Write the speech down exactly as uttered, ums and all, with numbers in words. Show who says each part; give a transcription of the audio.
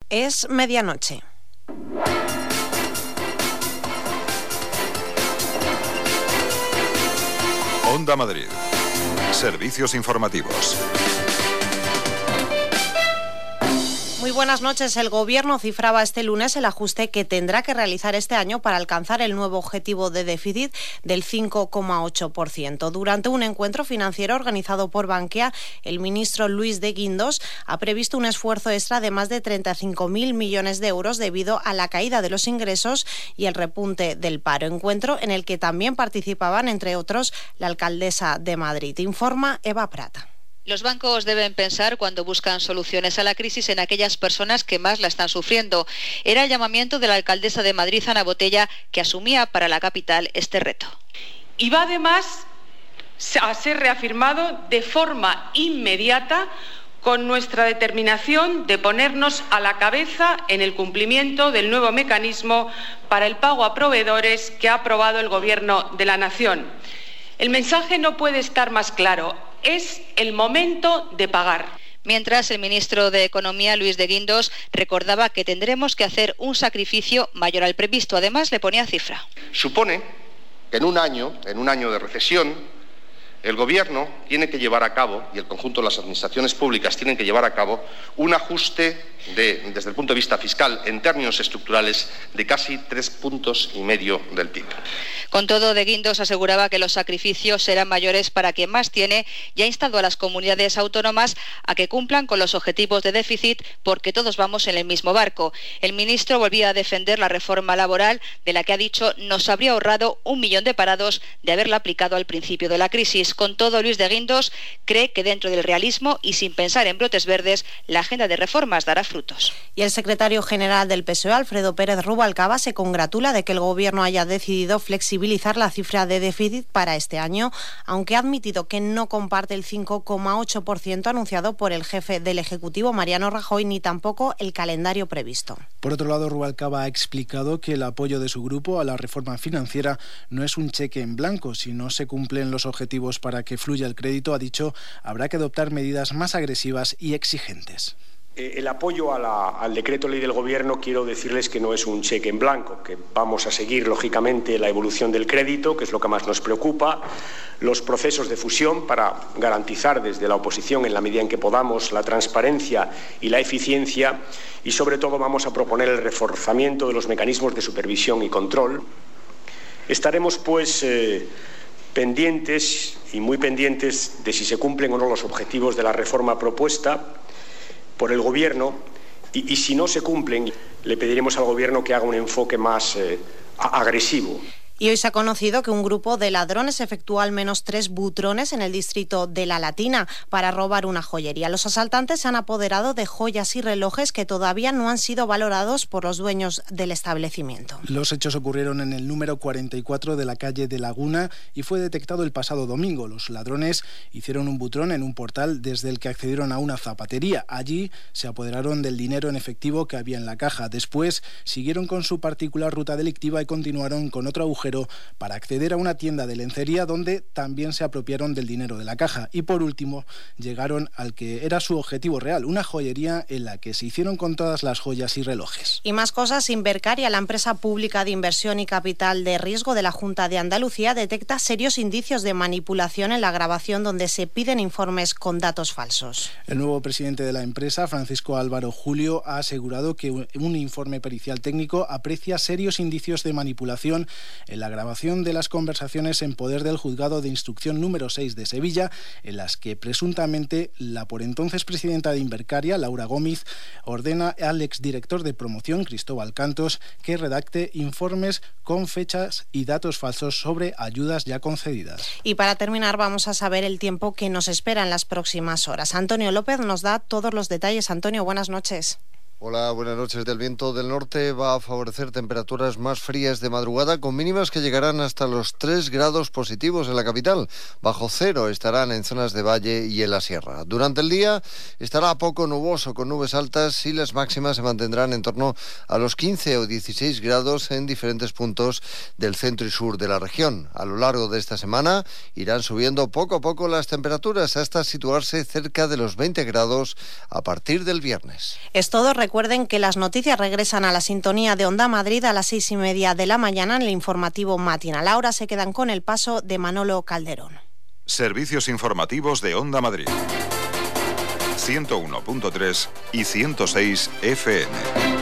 Speaker 1: Es medianoche.
Speaker 2: Onda Madrid. Servicios informativos.
Speaker 1: Muy buenas noches. El Gobierno cifraba este lunes el ajuste que tendrá que realizar este año para alcanzar el nuevo objetivo de déficit del cinco coma ocho por ciento. Durante un encuentro financiero organizado por Bankia, el ministro Luis de Guindos ha previsto un esfuerzo extra de más de treinta y cinco mil millones de euros debido a la caída de los ingresos y el repunte del paro. Encuentro en el que también participaban, entre otros, la alcaldesa de Madrid. Informa Eva Prata.
Speaker 3: Los bancos deben pensar cuando buscan soluciones a la crisis en aquellas personas que más la están sufriendo. Era el llamamiento de la alcaldesa de Madrid, Ana Botella, que asumía para la capital este reto.
Speaker 4: Y va además a ser reafirmado de forma inmediata con nuestra determinación de ponernos a la cabeza en el cumplimiento del nuevo mecanismo para el pago a proveedores que ha aprobado el Gobierno de la Nación. El mensaje no puede estar más claro. Es el momento de pagar.
Speaker 3: Mientras, el ministro de Economía, Luis de Guindos, recordaba que tendremos que hacer un sacrificio mayor al previsto. Además, le ponía cifra.
Speaker 5: Supone que en un año, en un año de recesión, el Gobierno tiene que llevar a cabo, y el conjunto de las administraciones públicas tienen que llevar a cabo, un ajuste de, desde el punto de vista fiscal, en términos estructurales, de casi tres puntos y medio del P I B.
Speaker 3: Con todo, de Guindos aseguraba que los sacrificios serán mayores para quien más tiene y ha instado a las comunidades autónomas a que cumplan con los objetivos de déficit porque todos vamos en el mismo barco. El ministro volvía a defender la reforma laboral de la que ha dicho nos habría ahorrado un millón de parados de haberla aplicado al principio de la crisis. Con todo, Luis de Guindos cree que dentro del realismo y sin pensar en brotes verdes, la agenda de reformas dará frutos.
Speaker 1: Y el secretario general del P S O E, Alfredo Pérez Rubalcaba, se congratula de que el Gobierno haya decidido flexibilizar la cifra de déficit para este año, aunque ha admitido que no comparte el cinco coma ocho por ciento anunciado por el jefe del Ejecutivo, Mariano Rajoy, ni tampoco el calendario previsto.
Speaker 6: Por otro lado, Rubalcaba ha explicado que el apoyo de su grupo a la reforma financiera no es un cheque en blanco. Si no se cumplen los objetivos para que fluya el crédito, ha dicho, habrá que adoptar medidas más agresivas y exigentes.
Speaker 7: El apoyo a la, al decreto ley del Gobierno, quiero decirles que no es un cheque en blanco, que vamos a seguir, lógicamente, la evolución del crédito, que es lo que más nos preocupa, los procesos de fusión para garantizar desde la oposición, en la medida en que podamos, la transparencia y la eficiencia, y sobre todo vamos a proponer el reforzamiento de los mecanismos de supervisión y control. Estaremos, pues, eh, pendientes y muy pendientes de si se cumplen o no los objetivos de la reforma propuesta por el Gobierno y, y si no se cumplen, le pediremos al Gobierno que haga un enfoque más eh, agresivo.
Speaker 1: Y hoy se ha conocido que un grupo de ladrones efectuó al menos tres butrones en el distrito de La Latina para robar una joyería. Los asaltantes se han apoderado de joyas y relojes que todavía no han sido valorados por los dueños del establecimiento.
Speaker 6: Los hechos ocurrieron en el número cuarenta y cuatro de la calle de Laguna y fue detectado el pasado domingo. Los ladrones hicieron un butrón en un portal desde el que accedieron a una zapatería. Allí se apoderaron del dinero en efectivo que había en la caja. Después siguieron con su particular ruta delictiva y continuaron con otro agujero para acceder a una tienda de lencería donde también se apropiaron del dinero de la caja. Y por último, llegaron al que era su objetivo real, una joyería en la que se hicieron con todas las joyas y relojes.
Speaker 1: Y más cosas. Invercaria, la empresa pública de inversión y capital de riesgo de la Junta de Andalucía, detecta serios indicios de manipulación en la grabación donde se piden informes con datos falsos.
Speaker 6: El nuevo presidente de la empresa, Francisco Álvaro Julio, ha asegurado que un informe pericial técnico aprecia serios indicios de manipulación en la grabación de las conversaciones en poder del juzgado de instrucción número seis de Sevilla, en las que presuntamente la por entonces presidenta de Invercaria, Laura Gómez, ordena al exdirector de promoción, Cristóbal Cantos, que redacte informes con fechas y datos falsos sobre ayudas ya concedidas.
Speaker 1: Y para terminar, vamos a saber el tiempo que nos espera en las próximas horas. Antonio López nos da todos los detalles. Antonio, buenas noches.
Speaker 8: Hola, buenas noches. El viento del norte va a favorecer temperaturas más frías de madrugada, con mínimas que llegarán hasta los tres grados positivos en la capital. Bajo cero estarán en zonas de valle y en la sierra. Durante el día estará poco nuboso, con nubes altas, y las máximas se mantendrán en torno a los quince o dieciséis grados en diferentes puntos del centro y sur de la región. A lo largo de esta semana irán subiendo poco a poco las temperaturas hasta situarse cerca de los veinte grados a partir del viernes.
Speaker 1: Es todo. Recuerden que las noticias regresan a la sintonía de Onda Madrid a las seis y media de la mañana en el informativo matinal. Ahora se quedan con el paso de Manolo Calderón.
Speaker 2: Servicios informativos de Onda Madrid. ciento uno punto tres y ciento seis F M.